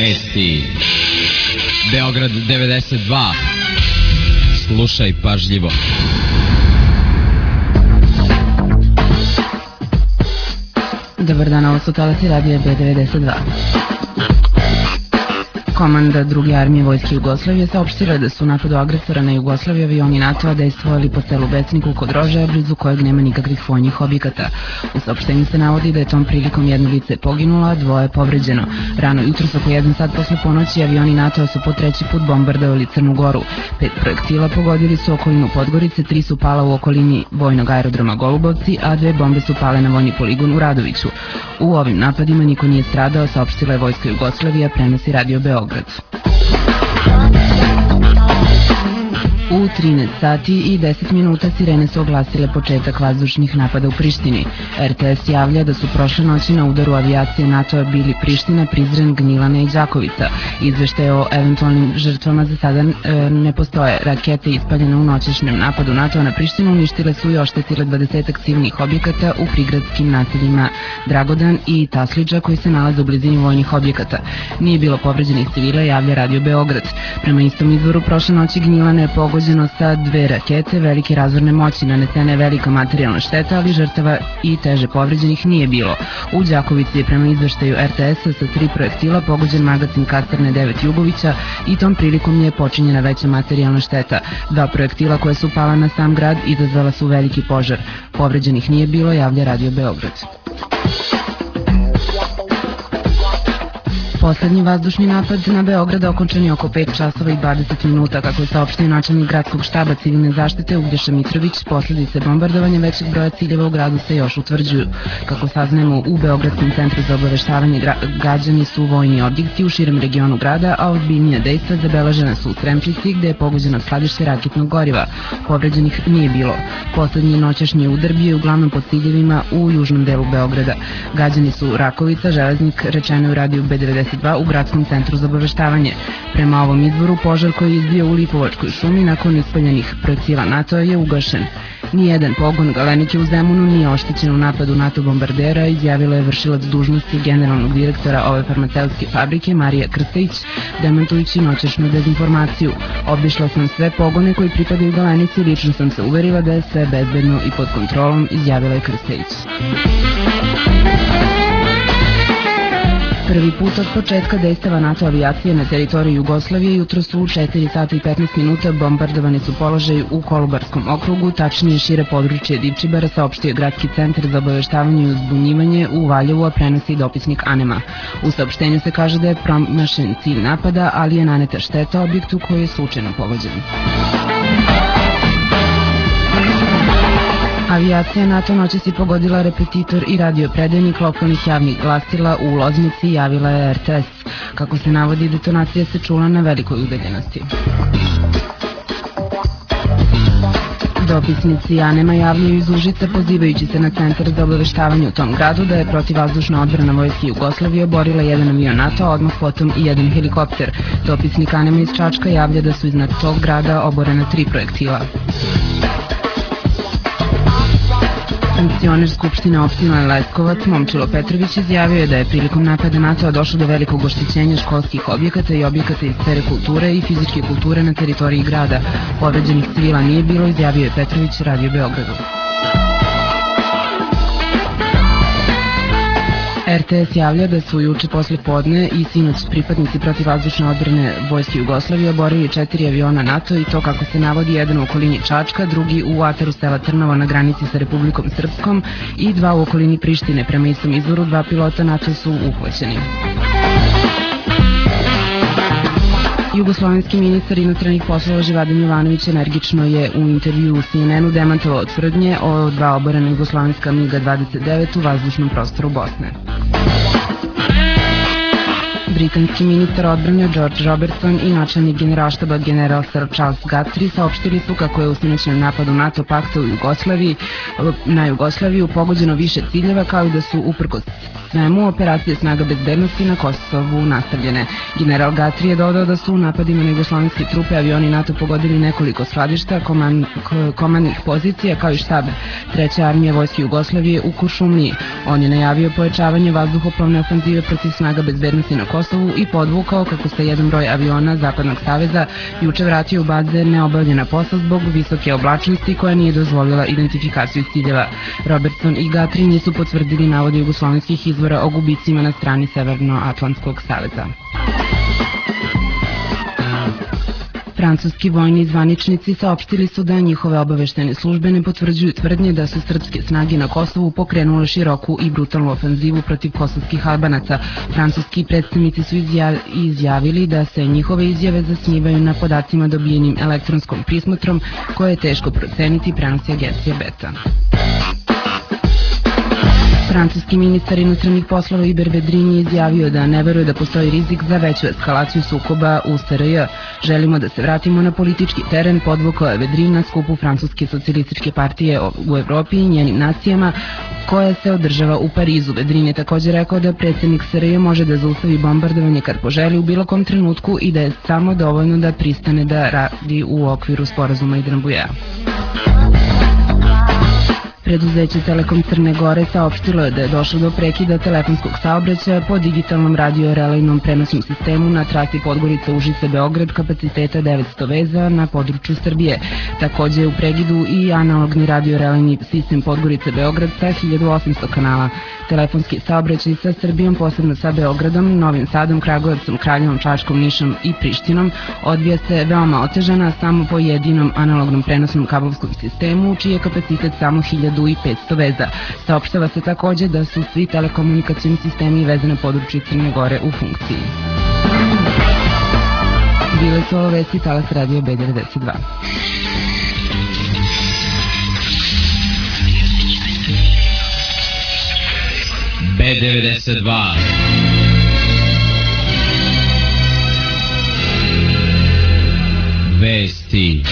vesti. Beograd 92. Slušaj pažljivo. Dobar dan, ovo su talasi radija B92. Komanda druge armije Vojske Jugoslavije saopštila da su u napadu agresora na Jugoslaviju avioni NATO-a dejstvovali po selu Besniku kod Rožaja, blizu kojeg nema nikakvih vojnih objekata. U saopštenju se navodi da je tom prilikom jedno lice poginulo, a dvoje povređeno. Rano jutros oko 1 sat posle ponoći avioni NATO-a su po treći put bombardovali Crnu Goru. 5 projektila pogodili su okolinu Podgorice, 3 su pala u okolini vojnog aerodroma Golubovci, a 2 bombe su pale na vojni poligon u Radoviću. U ovim napadima niko nije stradao, saopštila je Vojska Jugoslavije, prenosi Radio Beograd. U 13 sati i 10 minuta sirene su oglasile početak vazdušnih napada u Prištini. RTS javlja da su prošle noći na udaru avijacije NATO-a bili Priština, Prizren, Gnjilane i Đakovica. Izveštaje o eventualnim žrtvama za sada ne postoje. Rakete ispaljene u noćešnjem napadu NATO-a na Prištinu uništile su i oštetile 20 civilnih objekata u prigradskim naseljima Dragodan i Tasliđa koji se nalaze u blizini vojnih objekata. Nije bilo povređenih civila, javlja Radio Beograd. Prema istom izvoru, prošle noći Gnjilane je pogođeno sa 2 rakete velike razvorne moći, nanesena je velika materijalna šteta, ali žrtava i teže povređenih nije bilo. U Đakovici je prema izveštaju RTS-a sa 3 projektila pogođen magacin kasarne 9 Jugovića i tom prilikom je počinjena veća materijalna šteta. 2 projektila koje su pala na sam grad izazvala su veliki požar. Povređenih nije bilo, javlja Radio Beograd. Poslednji vazdušni napad na Beograd okončan je oko 5 časova i 20 minuta, kako je saopštio načelnik gradskog štaba civilne zaštite Uglješa Mitrović. Posledice bombardovanja većeg broja ciljeva u gradu se još utvrđuju. Kako saznajemo, u Beogradskom centru za obaveštavanje gađani su vojni objekti u širem regionu grada, a ozbiljnije dejstva zabeležene su u Sremčici, gde je pogođeno skladište raketnog goriva. Povređenih nije bilo. Poslednji noćašnji udar bio je uglavnom po ciljevima u južnom delu Beograda. Gađani su Rakovica, Železnik, rečeno u radiju B92 u gradskom centru za obaveštavanje. Prema ovom izvoru, požar koji je izbio u Lipovačkoj šumi nakon ispaljenih projektila NATO je ugašen. Nijedan pogon galenike u Zemunu nije oštećen u napadu NATO bombardera, izjavila je vršilac dužnosti generalnog direktora ove farmaceutske fabrike Marija Krstajić, demantujući noćašnju dezinformaciju. Obišla sam sve pogone koji pripadaju galenici i lično sam se uverila da je sve bezbedno i pod kontrolom, izjavila je Krstajić. Prvi put od početka dejstava NATO avijacije na teritoriji Jugoslavije jutro su u 4 sata i 15 minuta bombardovani su položaji u Kolubarskom okrugu, tačnije šire područje Divčibara, saopštio Gradski centar za obaveštavanje i uzbunjivanje u Valjevu, a prenosi dopisnik Anema. U saopštenju se kaže da je promašen cilj napada, ali je naneta šteta objektu koji je slučajno pogođen. Avijacija NATO noćas je pogodila repetitor i radiopredajnik lokalnih javnih glasila u Loznici, javila je RTS. Kako se navodi, detonacija se čula na velikoj udaljenosti. Dopisnici Anema javljaju iz Užica, pozivajući se na centar za obaveštavanje u tom gradu, da je protivvazdušna odbrana Vojske Jugoslavije oborila jedan avion NATO, a odmah potom i jedan helikopter. Dopisnik Anema iz Čačka javlja da su iznad tog grada oborena 3 projektila. Funkcioner Skupštine opštine Leskovac Momčilo Petrović izjavio je da je prilikom napada NATO-a došlo do velikog oštećenja školskih objekata i objekata iz sfere kulture i fizičke kulture na teritoriji grada. Povređenih civila nije bilo, izjavio je Petrović Radio Beogradu. RTS javlja da su juče posle podne i sinoć pripadnici protivvazdušne odbrane Vojske Jugoslavije oborili 4 aviona NATO i to, kako se navodi, jedan u okolini Čačka, drugi u ataru sela Trnovo na granici sa Republikom Srpskom i 2 u okolini Prištine. Prema istom izvoru, 2 pilota NATO su uhvaćeni. Jugoslovenski ministar inostranih poslova Živadan Jovanović energično je u intervju u CNN-u demantovao tvrdnje o 2 oborena jugoslovenska MiG-29 u vazdušnom prostoru Bosne. Britanski ministar odbrane George Robertson i načelnik generalštaba general Sir Charles Guthrie saopštili su kako je u sinoćnom napadu NATO pakta na Jugoslaviju pogođeno više ciljeva, kao i da su uprkos svemu operacije snaga bezbednosti na Kosovu nastavljene. General Guthrie je dodao da su u napadima na jugoslovenske trupe avioni NATO pogodili nekoliko skladišta, komandnih pozicija, kao i štab 3. armije Vojske Jugoslavije u Kuršumliji. On je najavio pojačavanje vazduhoplovne ofanzive protiv snaga bezbednosti na Kosovu, Kosovu i podvukao kako se jedan broj aviona Zapadnog saveza juče vratio u baze neobavljena posla zbog visoke oblačnosti koja nije dozvolila identifikaciju ciljeva. Robertson i Gatri nisu potvrdili navode jugoslovenskih izvora o gubicima na strani Severnoatlantskog saveza. Francuski vojni zvaničnici saopštili su da njihove obaveštene službe ne potvrđuju tvrdnje da su srpske snage na Kosovu pokrenule široku i brutalnu ofenzivu protiv kosovskih Albanaca. Francuski predstavnici su izjavili da se njihove izjave zasnivaju na podacima dobijenim elektronskom prismotrom koje je teško proceniti, prenosi agencija Beta. Francuski ministar inostranih poslova Iber Vedrin je izjavio da ne veruje da postoji rizik za veću eskalaciju sukoba u SRJ. Želimo da se vratimo na politički teren, podvukao je Vedrin na skupu Francuske socijalističke partije u Evropi i njenim nacijama koja se održava u Parizu. Vedrin je također rekao da predsjednik SRJ može da zaustavi bombardovanje kad poželi u bilo kom trenutku i da je samo dovoljno da pristane da radi u okviru sporazuma iz Rambouillea. Preduzeće Telekom Crne Gore saopštilo je da je došlo do prekida telefonskog saobraćaja po digitalnom radio-relejnom prenosnom sistemu na trasi Podgorica-Užice-Beograd kapaciteta 900 veza na području Srbije. Takođe je u prekidu i analogni radio-relejni sistem Podgorica-Beograd sa 1800 kanala. Telefonski saobraćaj sa Srbijom, posebno sa Beogradom, Novim Sadom, Kragujevcom, Kraljevom, Čačkom, Nišom i Prištinom, odvija se veoma otežana samo po jedinom analognom prenosnom kablovskom sistemu, čiji je kapacitet samo 1500 veza. Saopštava se takođe da su svi telekomunikacijni sistemi i veze na području Crne Gore u funkciji. Bile su ovo vesti Talas Radio B92. B92 Vesti.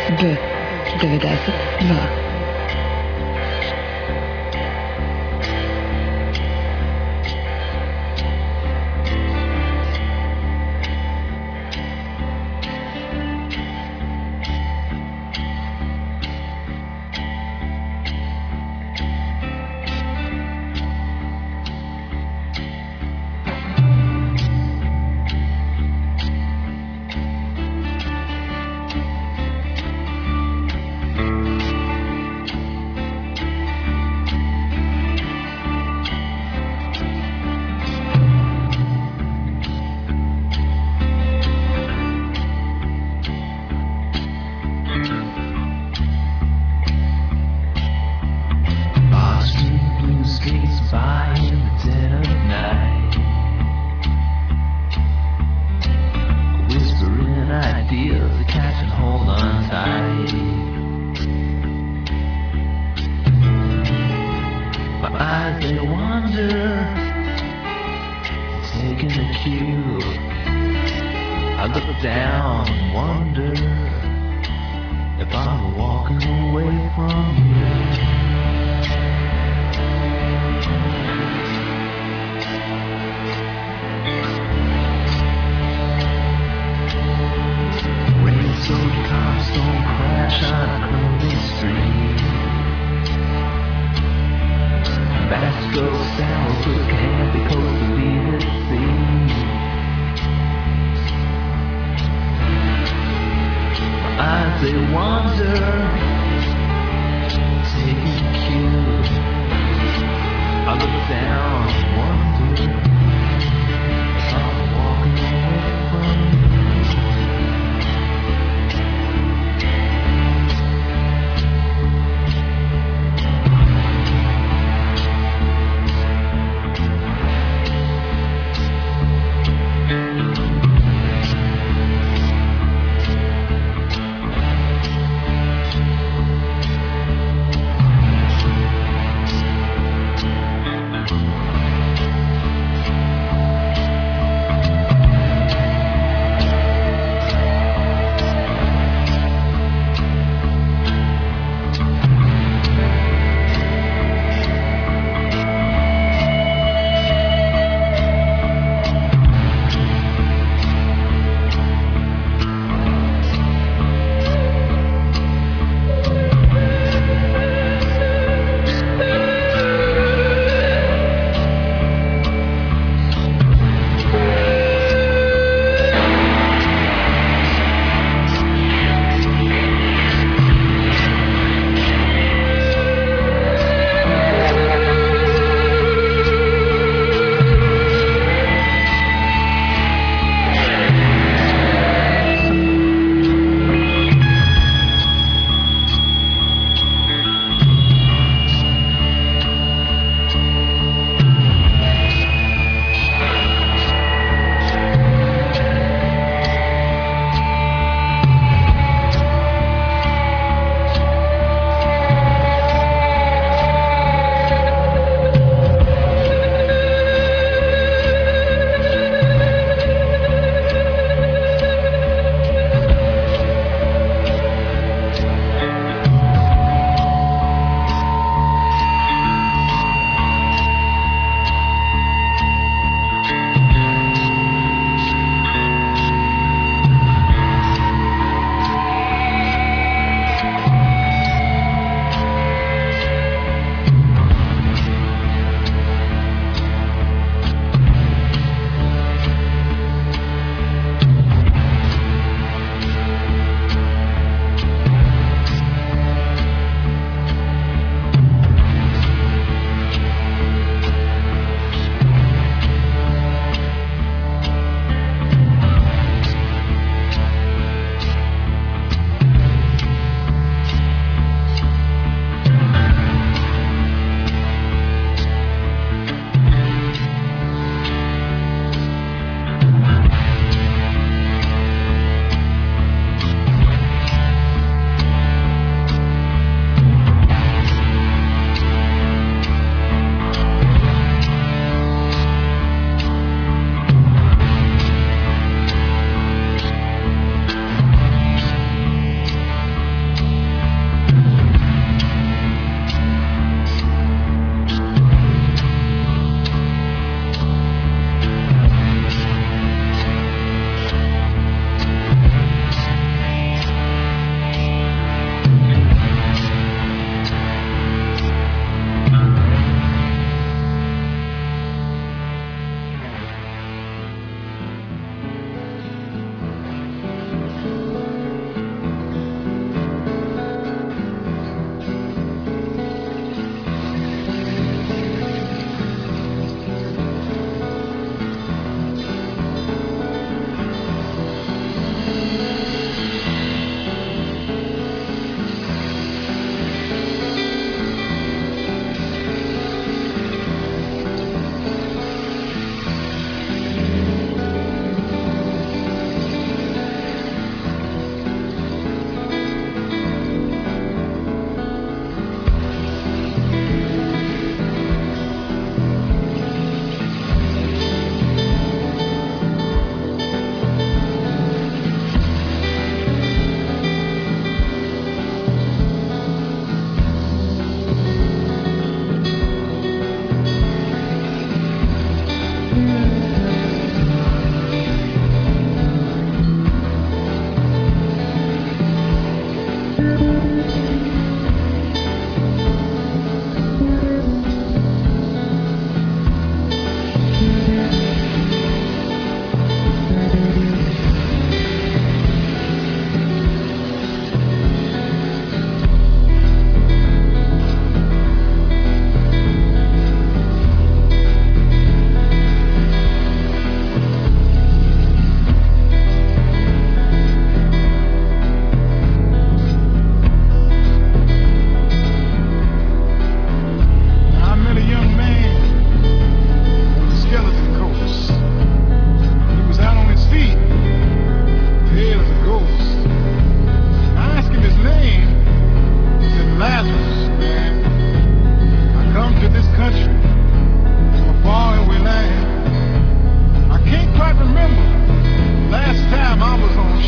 B92.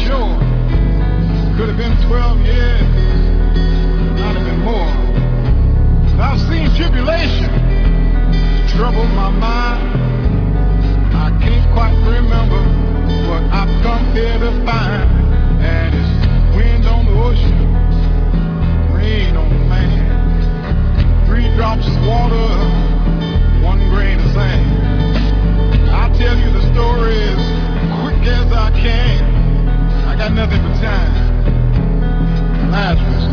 sure. Could have been 12 years, not even more. I've seen tribulation trouble my mind. I can't quite remember what I've come here to find. And it's wind on the ocean, rain on the land. 3 drops of water, 1 grain of sand. I'll tell you the story as quick as I can. I got nothing but time. Lazarus.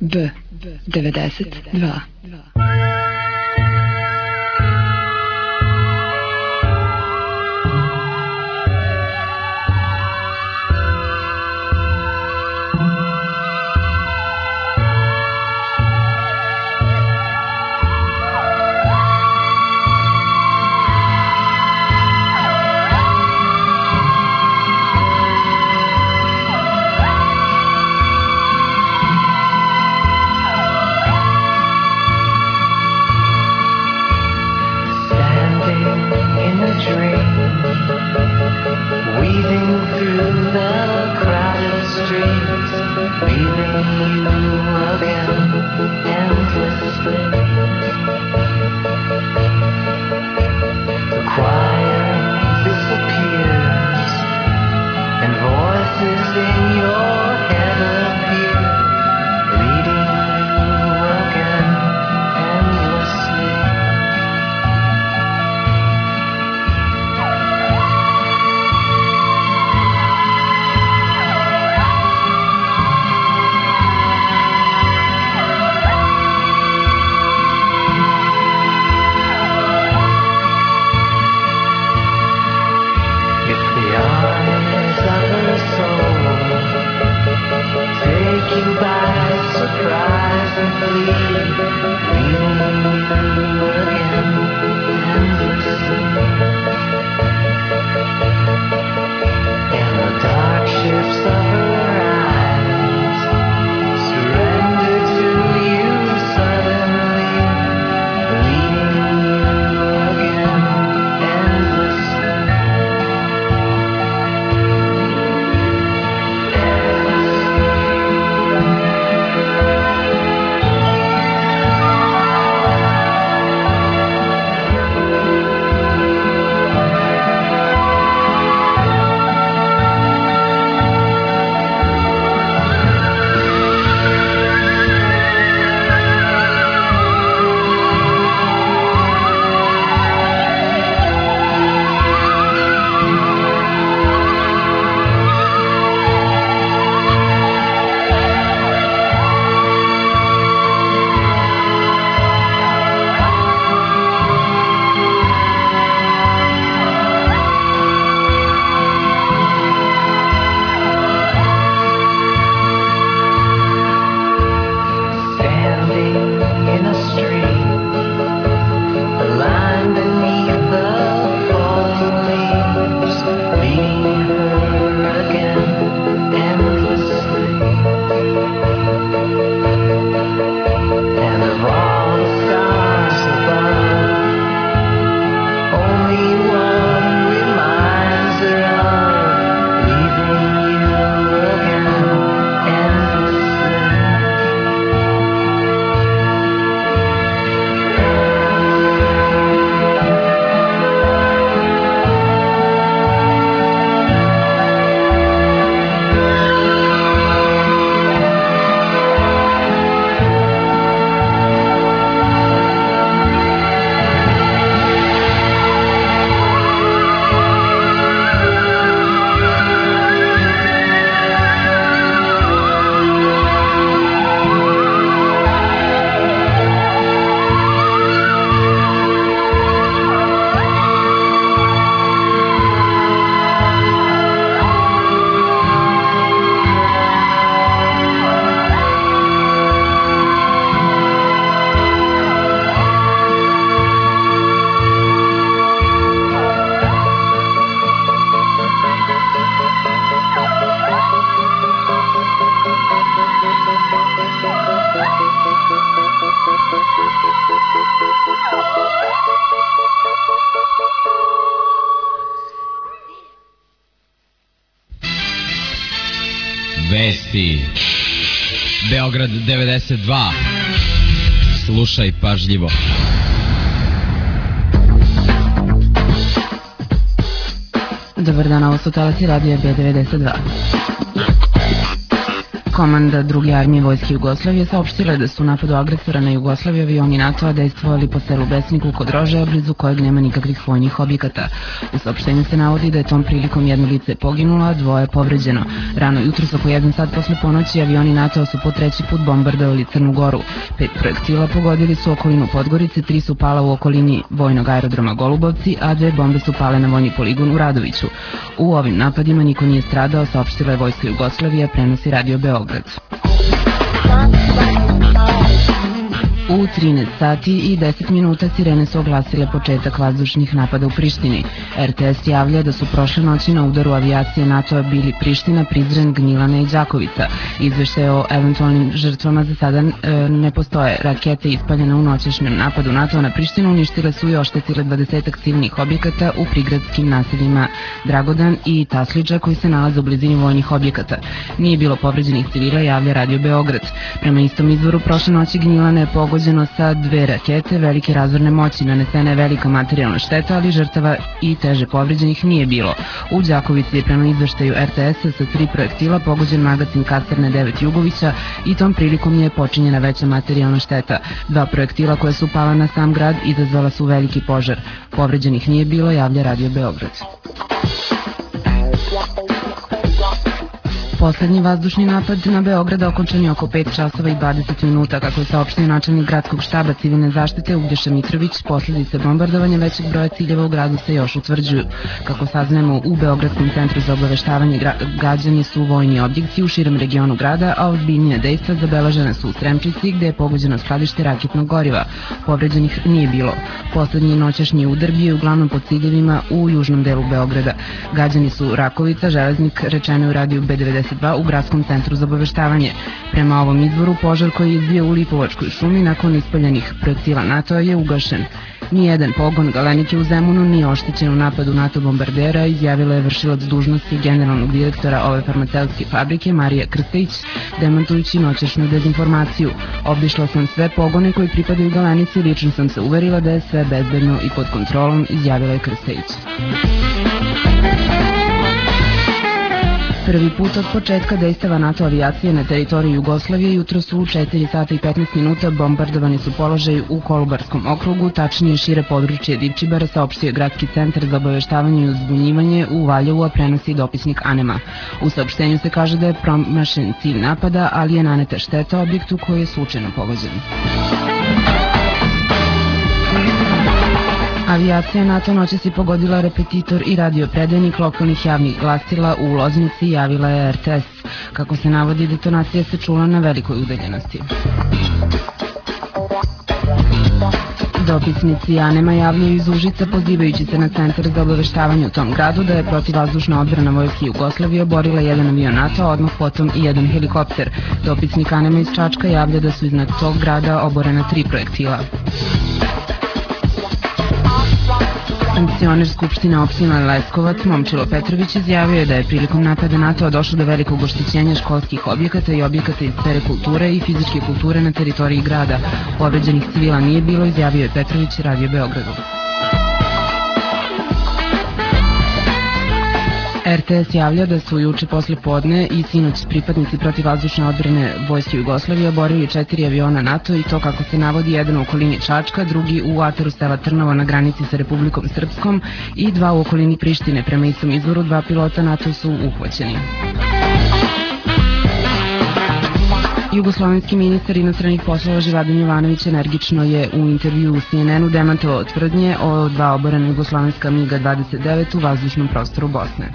B92. Vesti Beograd 92. Slušaj pažljivo. Dobar dan, ovo su talasi radija B92. Komanda druge armije Vojske Jugoslavije saopštila je da su u napadu agresora na Jugoslaviju avioni NATO-a dejstvovali po selu Besniku kod Rožaja, blizu kojeg nema nikakvih vojnih objekata. U saopštenju se navodi da je tom prilikom jedno lice poginulo, a dvoje povređeno. Rano jutros oko 1 sat posle ponoći avioni NATO-a su po 3. put bombardovali Crnu Goru. 5 projektila pogodili su okolinu Podgorice, 3 su pala u okolini vojnog aerodroma Golubovci, a 2 bombe su pale na vojni poligon u Radoviću. U ovim napadima niko nije stradao, saopštila je Vojska Jugoslavije, prenosi Radio Beograd. U 13 sati i 10 minuta sirene su oglasile početak vazdušnih napada u Prištini. RTS javlja da su prošle noći na udaru avijacije NATO-a bili Priština, Prizren, Gnjilane i Đakovica. Izveštaje o eventualnim žrtvama za sada ne postoje. Rakete ispaljene u noćešnjem napadu NATO-a na Prištinu uništile su i oštetile 20-ak civilnih objekata u prigradskim naseljima Dragodan i Tasliđa koji se nalaze u blizini vojnih objekata. Nije bilo povređenih civila, javlja Radio Beograd. Prema istom izvoru, prošle noći Gnjilane je pogođeno sa 2 rakete velike razvorne moći, nanesena je velika materijalna šteta, ali žrtava i teže povređenih nije bilo. U Đakovici je prema izveštaju RTS-a sa 3 projektila pogođen magacin kasarne 9 Jugovića i tom prilikom je počinjena veća materijalna šteta. 2 projektila koja su pala na sam grad izazvala su veliki požar. Povređenih nije bilo, javlja Radio Beograd. Poslednji vazdušni napad na Beograd okončan je oko 5 časova i 20 minuta, kako je saopštio načelnik gradskog štaba civilne zaštite Uglješa Mitrović. Posledice bombardovanja većeg broja ciljeva u gradu se još utvrđuju. Kako saznajemo, u Beogradskom centru za obaveštavanje gađani su vojni objekti u širem regionu grada, a ozbiljnija dejstva zabeležene su u Sremčici, gde je pogođeno skladište raketnog goriva. Povređenih nije bilo. Poslednji noćašnji udar bio je uglavnom po ciljevima u južnom delu Beograda. Gađani su Rakovica, Železnik, rečeno u radiju B92 u Gradskom centru za obaveštavanje. Prema ovom izvoru, požar koji je izbio u Lipovačkoj šumi nakon ispaljenih projektila NATO-a je ugašen. Nijedan pogon Galenike u Zemunu nije oštećen u napadu NATO bombardera, izjavila je vršilac dužnosti generalnog direktora ove farmaceutske fabrike Marija Krstajić, demantujući noćašnju dezinformaciju. Obišla sam sve pogone koji pripadaju Galenici i lično sam se uverila da je sve bezbedno i pod kontrolom, izjavila je Krstajić. Prvi put od početka dejstava NATO avijacije na teritoriji Jugoslavije jutro su u 4 sata i 15 minuta bombardovani su položaji u Kolubarskom okrugu, tačnije šire područje Divčibara, saopštio je Gradski centar za obaveštavanje i uzbunjivanje u Valjevu, a prenosi dopisnik Anema. U saopštenju se kaže da je promašen cilj napada, ali je naneta šteta objektu koji je slučajno pogođen. Avijacija NATO noćas je pogodila repetitor i radiopredajnik lokalnih javnih glasila u Loznici, javila je RTS. Kako se navodi, detonacija se čula na velikoj udaljenosti. Dopisnici Anema javljaju iz Užica, pozivajući se na centar za obaveštavanje u tom gradu, da je protivvazdušna odbrana Vojske Jugoslavije oborila jedan avion NATO, a odmah potom i jedan helikopter. Dopisnik Anema iz Čačka javlja da su iznad tog grada oborena 3 projektila. Funkcioner Skupštine opštine Leskovac Momčilo Petrović izjavio je da je prilikom napada NATO-a došlo do velikog oštećenja školskih objekata i objekata iz sfere kulture i fizičke kulture na teritoriji grada. Povređenih civila nije bilo, izjavio je Petrović Radio Beogradu. RTS javlja da su juče posle podne i sinoć pripadnici protivvazdušne odbrane Vojske Jugoslavije oborili 4 aviona NATO i to, kako se navodi, jedan u okolini Čačka, drugi u ataru sela Trnovo na granici sa Republikom Srpskom i 2 u okolini Prištine. Prema istom izvoru, 2 pilota NATO su uhvaćeni. Jugoslovenski ministar inostranih poslova Živadim Jovanović energično je u intervju u CNN-u demantovao tvrdnje o 2 oborena jugoslovenska MiG-29 u vazdušnom prostoru Bosne.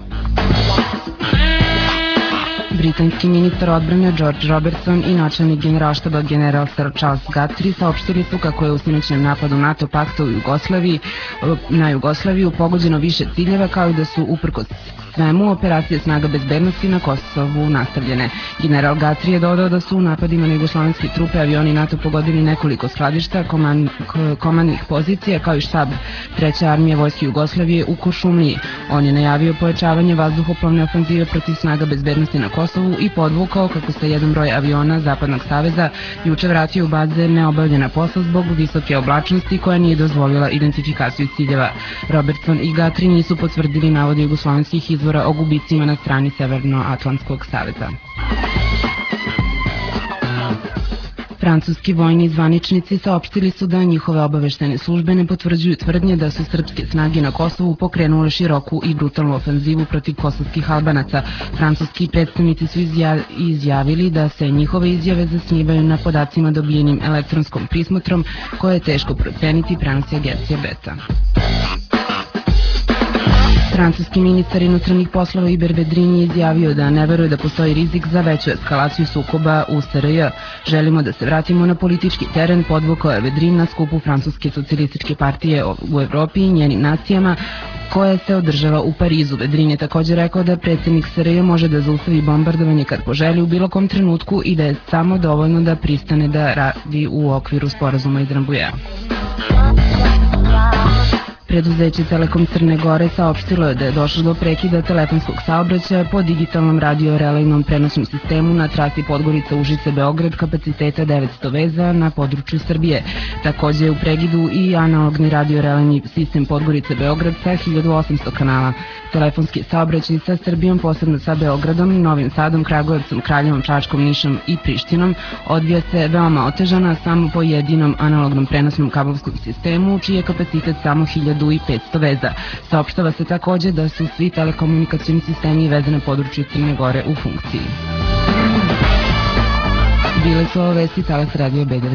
Britanski ministar odbrane George Robertson i načelnik generalštaba general Sir Charles Guthrie saopštili su kako je u sinoćnjem napadu NATO pakta na Jugoslaviju pogođeno više ciljeva, kao i da su uprkos svemu operacije snaga bezbednosti na Kosovu nastavljene. General Guthrie je dodao da su u napadima na jugoslovenske trupe avioni NATO pogodili nekoliko skladišta, komandnih pozicija, kao i štab 3. armije Vojske Jugoslavije u Kuršumliji. On je najavio pojačavanje vazduhoplovne ofanzive protiv snaga bezbednosti na Kosovu i podvukao kako se jedan broj aviona Zapadnog saveza juče vratio u baze neobavljena posla zbog visoke oblačnosti koja nije dozvolila identifikaciju ciljeva. Robertson i Guthrie nisu potvrdili navode jugoslovenskih izvora o gubicima na strani Severnoatlantskog saveza. Francuski vojni zvaničnici saopštili su da njihove obaveštene službe ne potvrđuju tvrdnje da su srpske snage na Kosovu pokrenule široku i brutalnu ofenzivu protiv kosovskih Albanaca. Francuski predstavnici su izjavili da se njihove izjave zasnivaju na podacima dobijenim elektronskom prismotrom koje je teško proceniti, prenosi agencija Beta. Francuski ministar inostranih poslova Iber Vedrin je izjavio da ne veruje da postoji rizik za veću eskalaciju sukoba u SRJ. Želimo da se vratimo na politički teren, podvukao je Vedrin na skupu Francuske socijalističke partije u Evropi i njenim nacijama koja se održava u Parizu. Vedrin je također rekao da predsjednik SRJ može da zaustavi bombardovanje kad poželi u bilo kom trenutku i da je samo dovoljno da pristane da radi u okviru sporazuma iz Rambujea. Preduzeće Telekom Crne Gore saopštilo je da je došlo do prekida telefonskog saobraćaja po digitalnom radio-relejnom prenosnom sistemu na trasi Podgorica-Užice-Beograd kapaciteta 900 veza na području Srbije. Također je u prekidu i analogni radio-relejni sistem Podgorica-Beograd sa 1800 kanala. Telefonski saobraćaj sa Srbijom, posebno sa Beogradom, Novim Sadom, Kragujevcom, Kraljevom, Čačkom, Nišom i Prištinom, odvija se veoma otežana samo po jedinom analognom prenosnom kablovskom sistemu, čiji je kapacitet samo 1500 veza. Saopštava se također da su svi telekomunikacijni sistemi i veze na području Crne Gore u funkciji. Bile su ovo vesti Talas Radio B92.